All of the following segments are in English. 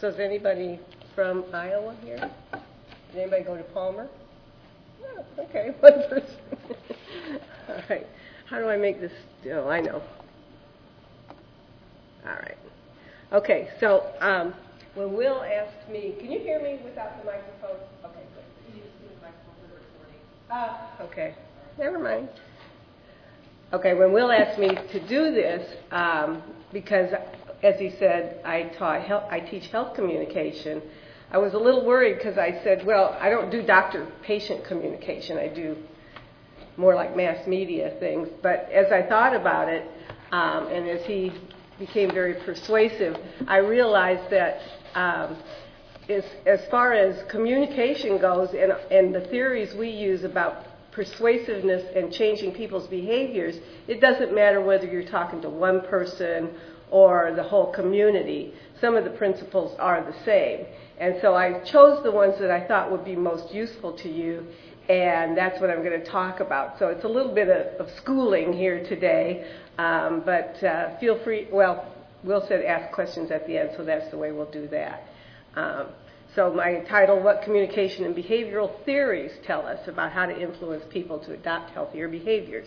So is anybody from Iowa here? Did anybody go to Palmer? Oh, okay, one person. All right. How do I make this? Oh, I know. All right. Okay, so when Will asked me, can you hear me without the microphone? Okay, good. You need to see the microphone for the recording. Okay. Never mind. Okay, when Will asked me to do this, because, as he said, I teach health communication, I was a little worried because I said, well, I don't do doctor-patient communication. I do more like mass media things. But as I thought about it, and as he became very persuasive, I realized that as far as communication goes and the theories we use about persuasiveness and changing people's behaviors, it doesn't matter whether you're talking to one person or the whole community. Some of the principles are the same. And so I chose the ones that I thought would be most useful to you, and that's what I'm going to talk about. So it's a little bit of schooling here today, but feel free, well, Will said ask questions at the end, so that's the way we'll do that. So my title, What Communication and Behavioral Theories Tell Us About How to Influence People to Adopt Healthier Behaviors.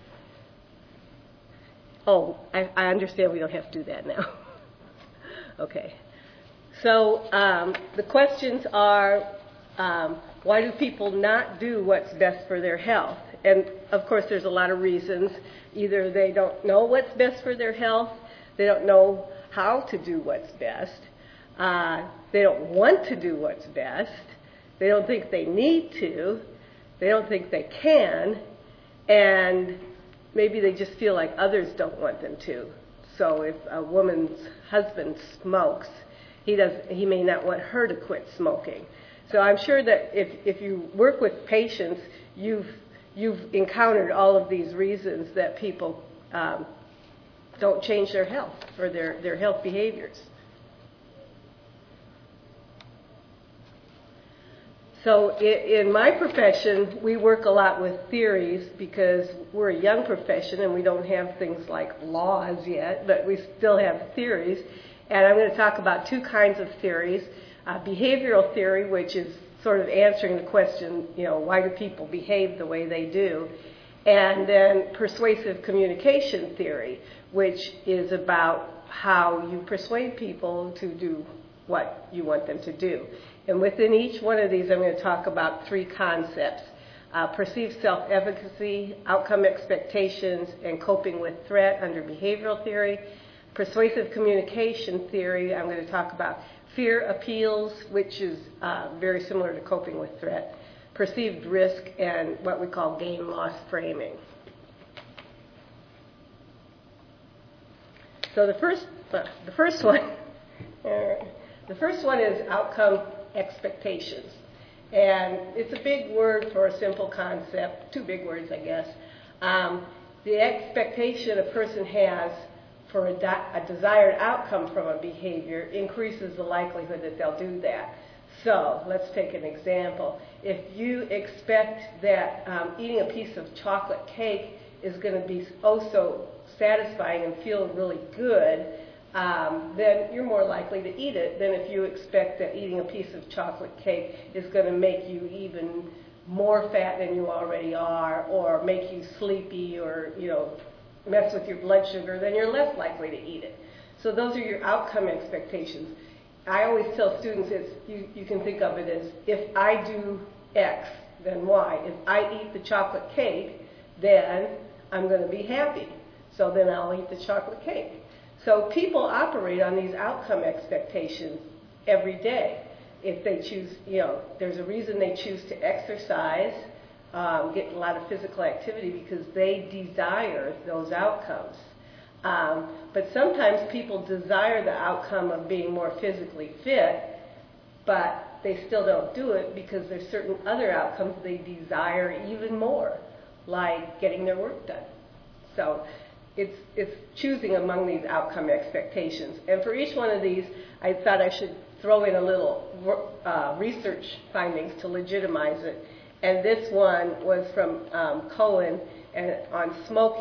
Oh, I understand we don't have to do that now. Okay. So the questions are, why do people not do what's best for their health? And, of course, there's a lot of reasons. Either they don't know what's best for their health, they don't know how to do what's best, they don't want to do what's best, they don't think they need to, they don't think they can, and maybe they just feel like others don't want them to. So if a woman's husband smokes, he may not want her to quit smoking. So I'm sure that if you work with patients, you've encountered all of these reasons that people don't change their health or their health behaviors. So in my profession, we work a lot with theories because we're a young profession and we don't have things like laws yet, but we still have theories. And I'm going to talk about two kinds of theories. Behavioral theory, which is sort of answering the question, why do people behave the way they do? And then persuasive communication theory, which is about how you persuade people to do what you want them to do. And within each one of these, I'm going to talk about three concepts: perceived self-efficacy, outcome expectations, and coping with threat under behavioral theory. Persuasive communication theory, I'm going to talk about fear appeals, which is very similar to coping with threat, perceived risk, and what we call gain-loss framing. So the first one is outcome expectations. And it's a big word for a simple concept, two big words, I guess. The expectation a person has for a desired outcome from a behavior increases the likelihood that they'll do that. So let's take an example. If you expect that eating a piece of chocolate cake is going to be oh so satisfying and feel really good, then you're more likely to eat it than if you expect that eating a piece of chocolate cake is going to make you even more fat than you already are, or make you sleepy, or mess with your blood sugar. Then you're less likely to eat it. So those are your outcome expectations. I always tell students you can think of it as, if I do X, then Y. If I eat the chocolate cake, then I'm going to be happy. So then I'll eat the chocolate cake. So people operate on these outcome expectations every day. If they choose, there's a reason they choose to exercise, get a lot of physical activity, because they desire those outcomes. But sometimes people desire the outcome of being more physically fit, but they still don't do it because there's certain other outcomes they desire even more, like getting their work done. So it's choosing among these outcome expectations. And for each one of these, I thought I should throw in a little research findings to legitimize it. And this one was from Cohen on smoking.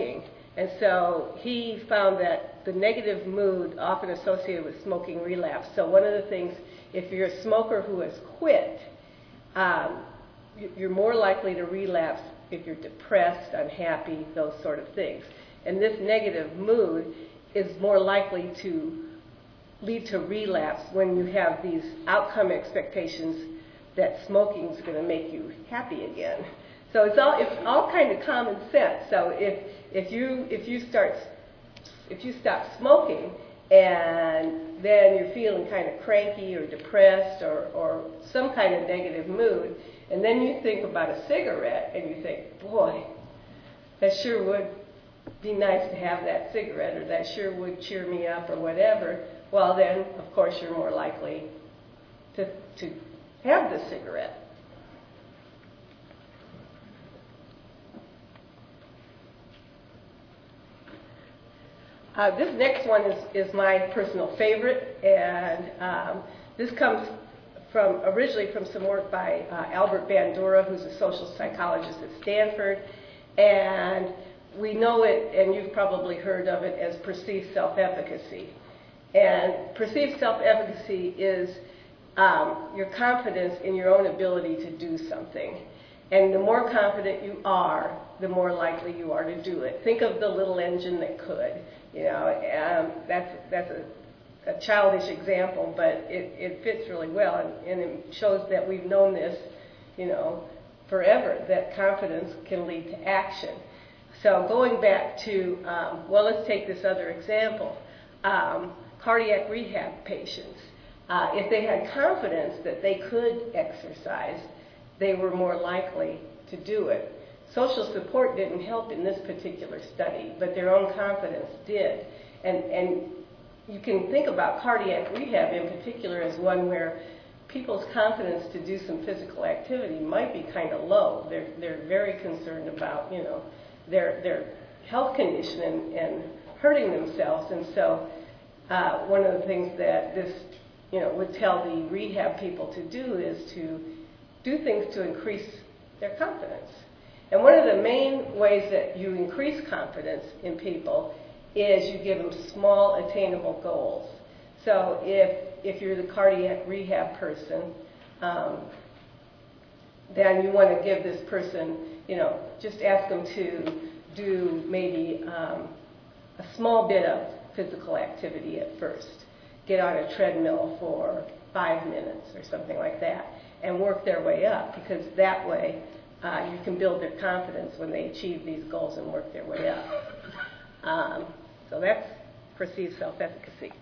And so he found that the negative mood often associated with smoking relapse. So one of the things, if you're a smoker who has quit, you're more likely to relapse if you're depressed, unhappy, those sort of things. And this negative mood is more likely to lead to relapse when you have these outcome expectations that smoking is going to make you happy again. So it's all kind of common sense. So if you stop smoking and then you're feeling kind of cranky or depressed or some kind of negative mood, and then you think about a cigarette and you think, boy, that sure would be nice to have that cigarette, or that sure would cheer me up, or whatever, well then, of course, you're more likely to have the cigarette. This next one is my personal favorite, and this comes originally from some work by Albert Bandura, who's a social psychologist at Stanford, and we know it, and you've probably heard of it, as perceived self-efficacy. And perceived self-efficacy is your confidence in your own ability to do something. And the more confident you are, the more likely you are to do it. Think of the little engine that could. You know, that's a childish example, but it fits really well, and it shows that we've known this, you know, forever, that confidence can lead to action. So going back to, well, let's take this other example. Cardiac rehab patients. If they had confidence that they could exercise, they were more likely to do it. Social support didn't help in this particular study, but their own confidence did. And you can think about cardiac rehab in particular as one where people's confidence to do some physical activity might be kind of low. They're very concerned about, you know, their health condition and hurting themselves. And so one of the things that this, you know, would tell the rehab people to do is to do things to increase their confidence. And one of the main ways that you increase confidence in people is you give them small, attainable goals. So if you're the cardiac rehab person, then you want to give this person, you know, just ask them to do maybe a small bit of physical activity at first. Get on a treadmill for 5 minutes or something like that, and work their way up, because that way you can build their confidence when they achieve these goals and work their way up. So that's perceived self-efficacy.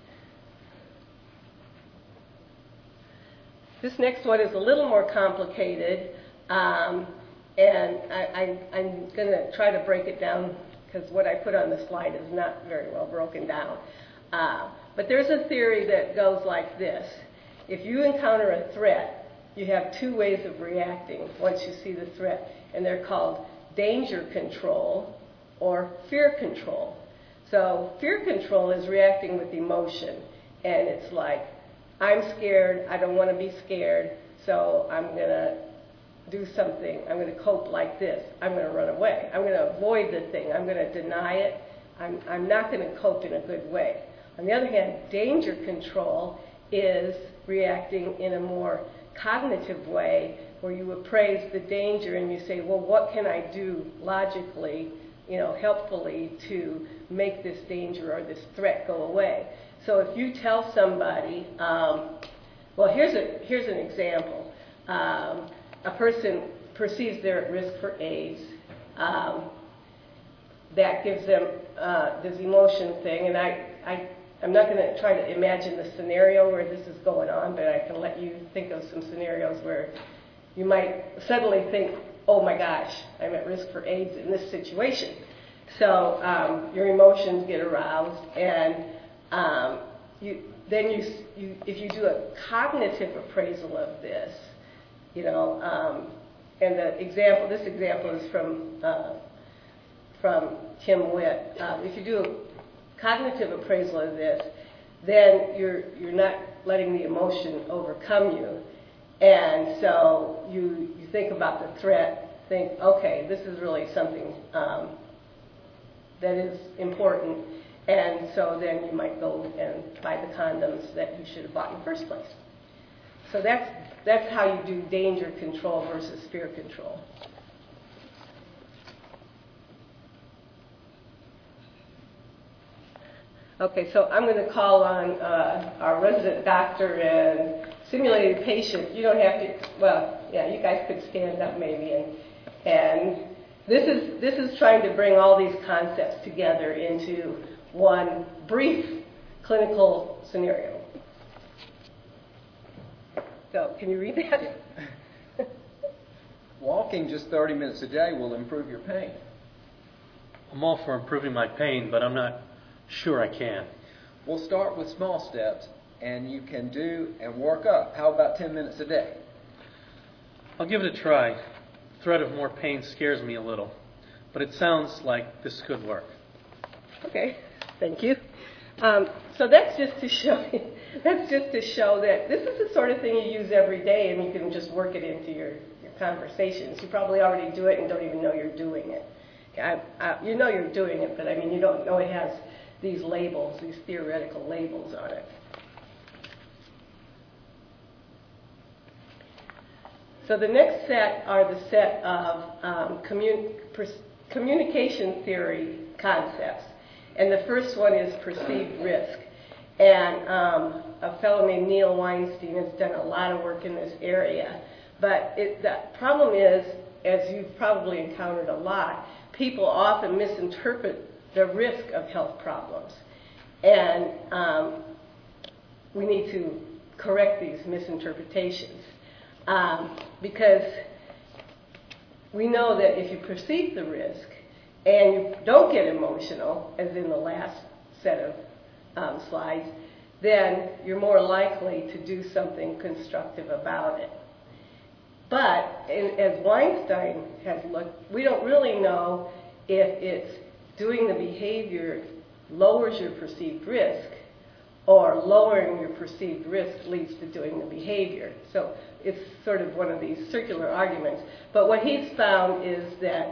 This next one is a little more complicated, and I'm going to try to break it down because what I put on the slide is not very well broken down. But there's a theory that goes like this. If you encounter a threat, you have two ways of reacting once you see the threat, and they're called danger control or fear control. So fear control is reacting with emotion, and it's like, I'm scared, I don't want to be scared, so I'm going to do something. I'm going to cope like this. I'm going to run away. I'm going to avoid the thing. I'm going to deny it. I'm not going to cope in a good way. On the other hand, danger control is reacting in a more cognitive way, where you appraise the danger and you say, well, what can I do logically, you know, helpfully to make this danger or this threat go away? So if you tell somebody, well, here's an example. A person perceives they're at risk for AIDS. That gives them this emotion thing, and I'm not going to try to imagine the scenario where this is going on, but I can let you think of some scenarios where you might suddenly think, oh my gosh, I'm at risk for AIDS in this situation. So your emotions get aroused, and if you do a cognitive appraisal of this, you know, and this example is from Kim Witt. If you do a cognitive appraisal of this, then you're not letting the emotion overcome you, and so you think about the threat. Think, okay, this is really something that is important, and so then you might go and buy the condoms that you should have bought in the first place. So that's how you do danger control versus fear control. Okay, so I'm going to call on our resident doctor and simulated patient. You don't have to, well, yeah, you guys could stand up maybe. And this is trying to bring all these concepts together into one brief clinical scenario. So, can you read that? Walking just 30 minutes a day will improve your pain. I'm all for improving my pain, but I'm not sure I can. We'll start with small steps, and you can do and work up. How about 10 minutes a day? I'll give it a try. The threat of more pain scares me a little, but it sounds like this could work. Okay, thank you. So that's just to show that this is the sort of thing you use every day, and you can just work it into your conversations. You probably already do it and don't even know you're doing it. You know you're doing it, but I mean you don't know it has these labels, these theoretical labels on it. So the next set are the set of communication theory concepts. And the first one is perceived risk. And a fellow named Neil Weinstein has done a lot of work in this area. But the problem is, as you've probably encountered a lot, people often misinterpret the risk of health problems. And we need to correct these misinterpretations. Because we know that if you perceive the risk and you don't get emotional, as in the last set of slides, then you're more likely to do something constructive about it. But as Weinstein has looked, we don't really know if it's doing the behavior lowers your perceived risk or lowering your perceived risk leads to doing the behavior. So it's sort of one of these circular arguments. But what he's found is that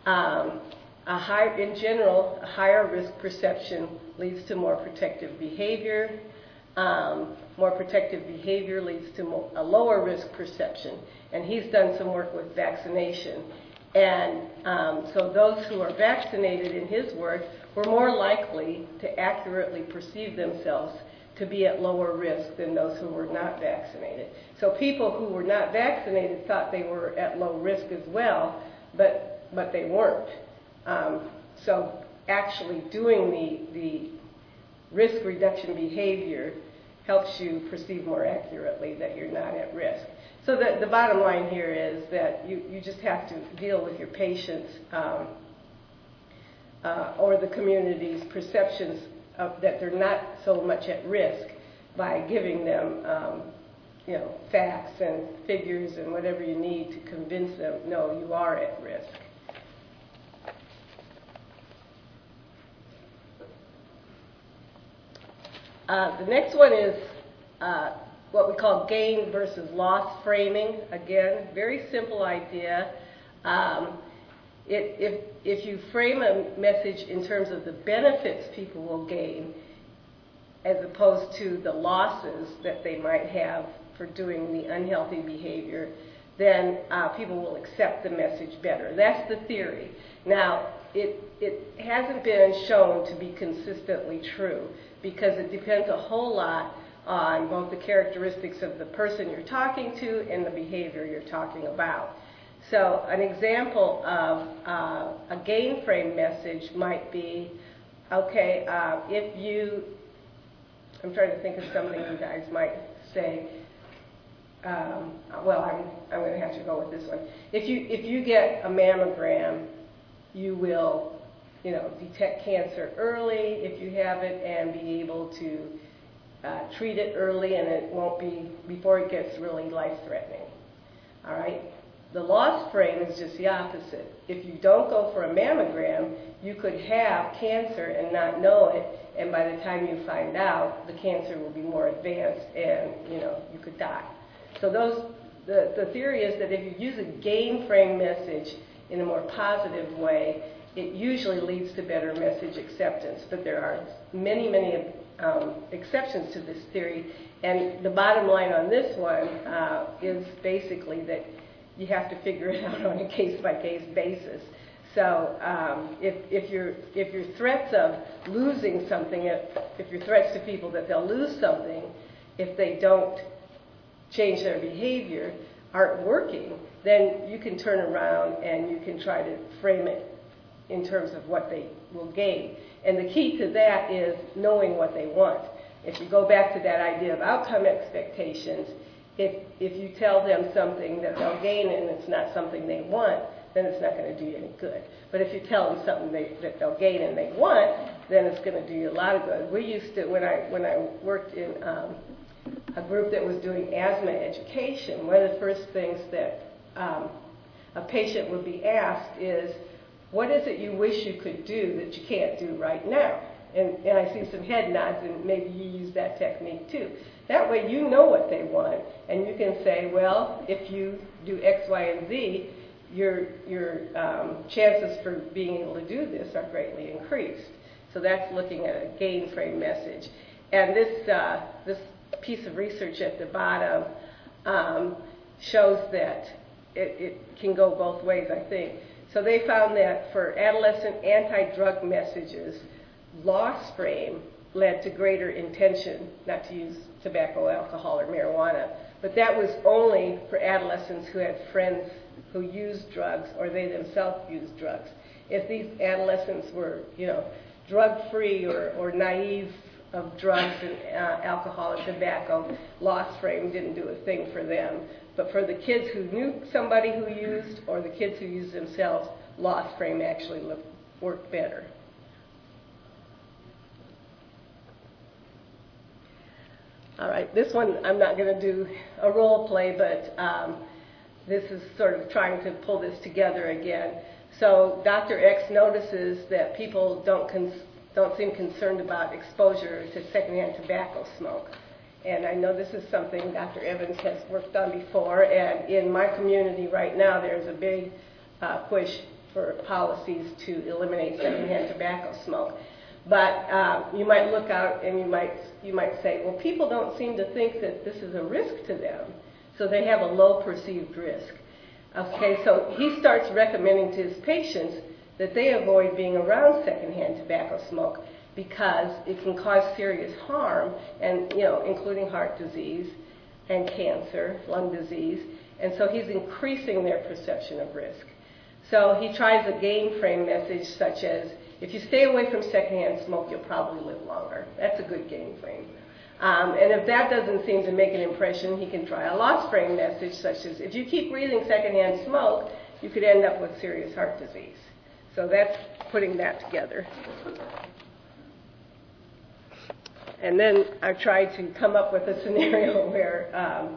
in general, a higher risk perception leads to more protective behavior. More protective behavior leads to a lower risk perception. And he's done some work with vaccination. And so those who are vaccinated in his work were more likely to accurately perceive themselves to be at lower risk than those who were not vaccinated. So people who were not vaccinated thought they were at low risk as well, but they weren't. So actually doing the risk reduction behavior helps you perceive more accurately that you're not at risk. So the bottom line here is that you just have to deal with your patients or the community's perceptions that they're not so much at risk by giving them facts and figures and whatever you need to convince them, no, you are at risk. The next one is what we call gain versus loss framing. Again, very simple idea. If you frame a message in terms of the benefits people will gain as opposed to the losses that they might have for doing the unhealthy behavior, then people will accept the message better. That's the theory. Now, it hasn't been shown to be consistently true because it depends a whole lot on both the characteristics of the person you're talking to and the behavior you're talking about. So an example of a gain frame message might be, okay, if you, I'm trying to think of something you guys might say. Well, I'm going to have to go with this one. If you get a mammogram, you will, detect cancer early if you have it and be able to treat it early, and it won't be before it gets really life-threatening. All right? The loss frame is just the opposite. If you don't go for a mammogram, you could have cancer and not know it, and by the time you find out, the cancer will be more advanced and, you could die. So the theory is that if you use a gain frame message in a more positive way, it usually leads to better message acceptance. But there are many, many exceptions to this theory. And the bottom line on this one is basically that you have to figure it out on a case-by-case basis. So if your threats of losing something, if your threats to people that they'll lose something if they don't change their behavior aren't working, then you can turn around and you can try to frame it in terms of what they will gain. And the key to that is knowing what they want. If you go back to that idea of outcome expectations, if you tell them something that they'll gain and it's not something they want, then it's not going to do you any good. But if you tell them something that they'll gain and they want, then it's going to do you a lot of good. We used to, when I worked in a group that was doing asthma education, one of the first things that a patient would be asked is, what is it you wish you could do that you can't do right now? And I see some head nods, and maybe you use that technique too. That way you know what they want, and you can say, well, if you do X, Y, and Z, your chances for being able to do this are greatly increased. So that's looking at a gain frame message. And this piece of research at the bottom shows that it can go both ways, I think. So they found that for adolescent anti-drug messages, loss frame led to greater intention not to use tobacco, alcohol, or marijuana. But that was only for adolescents who had friends who used drugs or they themselves used drugs. If these adolescents were, drug-free or naive of drugs and alcohol and tobacco, loss frame didn't do a thing for them. But for the kids who knew somebody who used or the kids who used themselves, loss frame actually worked better. All right, this one I'm not going to do a role play, but this is sort of trying to pull this together again. So Dr. X notices that people don't seem concerned about exposure to secondhand tobacco smoke. And I know this is something Dr. Evans has worked on before, and in my community right now there's a big push for policies to eliminate secondhand tobacco smoke. But you might look out and you might say, well, people don't seem to think that this is a risk to them, so they have a low perceived risk. Okay, so he starts recommending to his patients that they avoid being around secondhand tobacco smoke because it can cause serious harm, and including heart disease and cancer, lung disease, and so he's increasing their perception of risk. So he tries a gain frame message such as, if you stay away from secondhand smoke, you'll probably live longer. That's a good gain frame. And if that doesn't seem to make an impression, he can try a loss frame message such as, if you keep breathing secondhand smoke, you could end up with serious heart disease. So that's putting that together. And then I tried to come up with a scenario where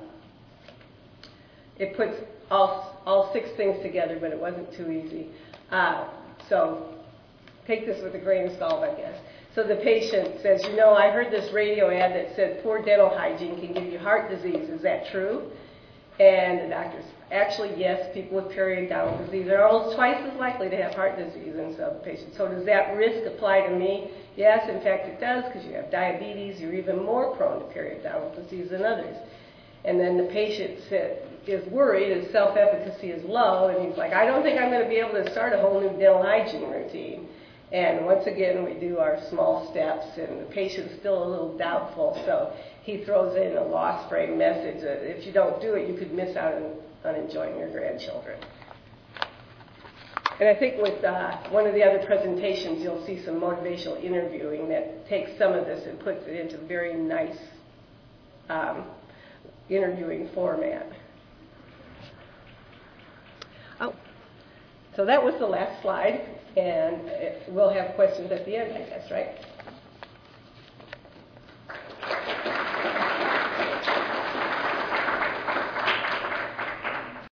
it puts all 6 things together, but it wasn't too easy. So take this with a grain of salt, I guess. So the patient says, I heard this radio ad that said poor dental hygiene can give you heart disease. Is that true? And the doctor says, actually, yes, people with periodontal disease are almost twice as likely to have heart disease. And so the patient, so does that risk apply to me? Yes, in fact, it does, because you have diabetes. You're even more prone to periodontal disease than others. And then the patient is worried, his self-efficacy is low, and he's like, I don't think I'm going to be able to start a whole new dental hygiene routine. And once again, we do our small steps, and the patient's still a little doubtful, so he throws in a loss frame message that if you don't do it, you could miss out on enjoying your grandchildren. And I think with one of the other presentations, you'll see some motivational interviewing that takes some of this and puts it into a very nice interviewing format. Oh, so that was the last slide, and we'll have questions at the end, I guess, right?